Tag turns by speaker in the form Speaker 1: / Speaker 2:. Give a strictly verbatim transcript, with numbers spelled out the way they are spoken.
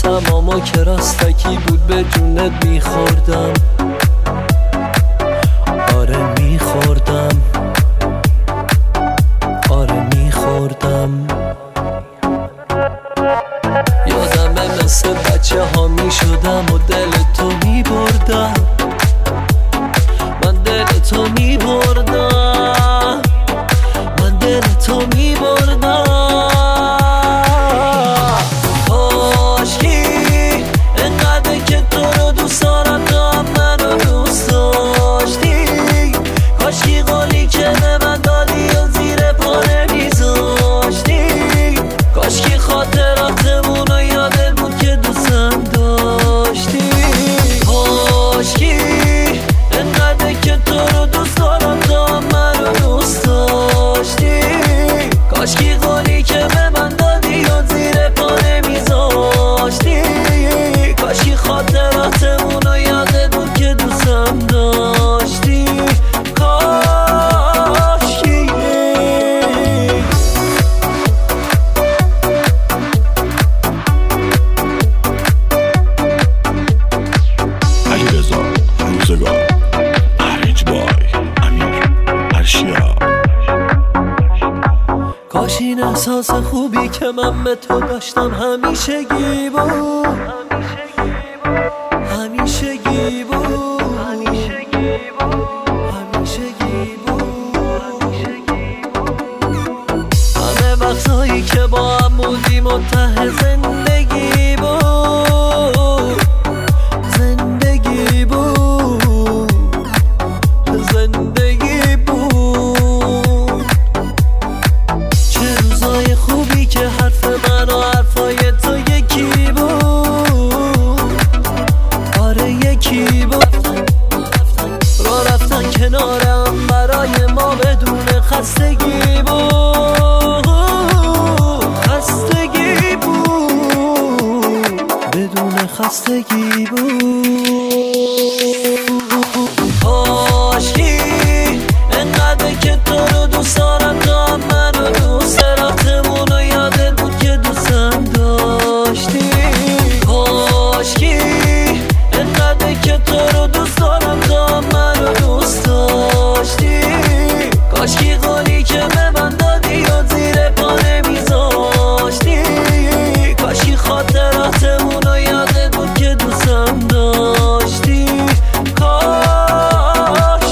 Speaker 1: تماما که راستکی بود به جونت میخوردم، آره میخوردم، آره میخوردم. یادمه مثل بچه ها میشدم و دل تو میبردم، من دل تو میبردم، من دل تو میبردم. کاشکی انقدر که تو رو دوست دارم تو هم منو دوست داشتی، کاشکی قولی که به من دادی و زیر پا نمیذاشتی، کاشکی خاطراتمون رو یادت بود که دوستم داشتی. کاشکی انقدر که تو رو دوست دارم تو هم منو دوست داشتی، کاشکی قولی که به من دادی و زیر پا نمیذاشتی، کاشکی خاطراتمون رو یادت بود که دوستم داشتی. کاشکی
Speaker 2: علیرضا روزگار، ارنج بای امیر ارشیا.
Speaker 1: کاش این احساس خوبی که من به تو داشتم همیشگی بود، همیشگی بود، همیشگی بود. همه وقتایی که با هم بودیم و ته زندگی